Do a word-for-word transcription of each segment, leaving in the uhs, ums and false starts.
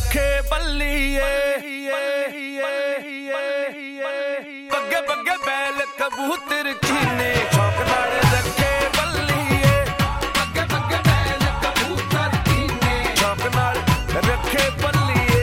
रखे बल्लीए बग्गे बग्गे बैल कबूतर कीने शौक नाल रखे बल्लीए बग्गे बग्गे बैल कबूतर कीने शौक नाल रखे बल्लीए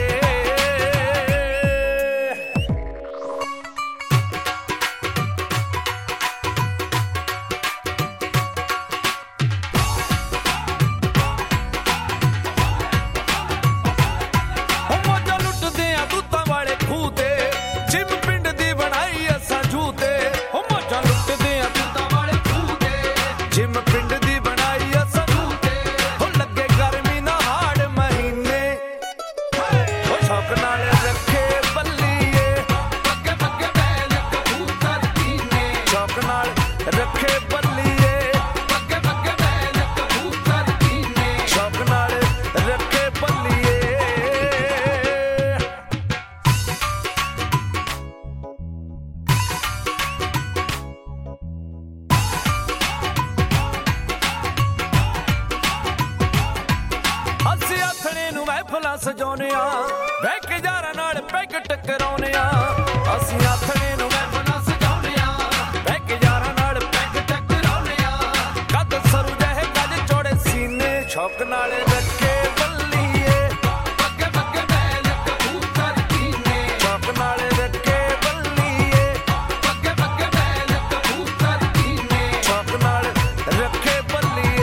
सजाने बह के यारां नाल पैग टकराउने असीं आथणे नूं महफिलां सजाउने बह के यारां नाल पैग टकराउने कद सरू जहे गज चौड़े सीने शौक नाल रखे बल्लीए बग्गे बग्गे बैल कबूतर कीने शौक नाल रखे बल्लीए बग्गे बग्गे बैल कबूतर कीने शौक नाल रखे बल्लीए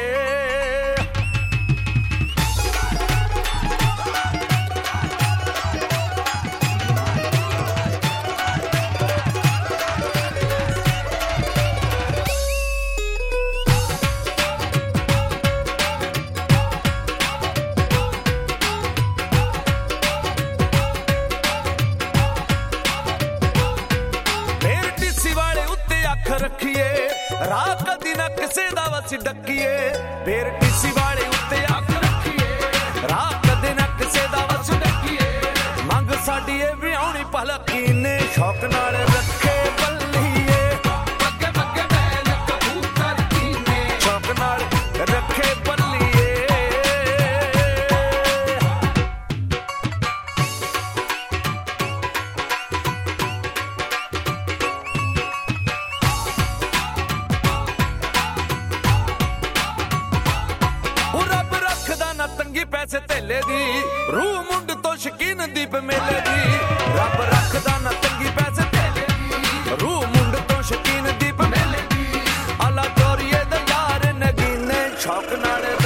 रखिए रात कदी ना किसे दा वस डकीए फेर किसी वाले उत्ते अख रखिए रात कदी ना किसे दा वस डकीए मंग साडी ए विआउणी भलकीने शौक नाल रखे बल्लीए बग्गे बग्गे बैल कबूतर कीने शौक नाल रखे बल्लीए पैसे तेले दी रूह मुंड तो शकीन दीप मेले दी रब रखदा ना तंगी पैसे तेले दी रूह मुंड तो शकीन दीप मेले दी अला चोरिए दा यार नगीने शौक नाल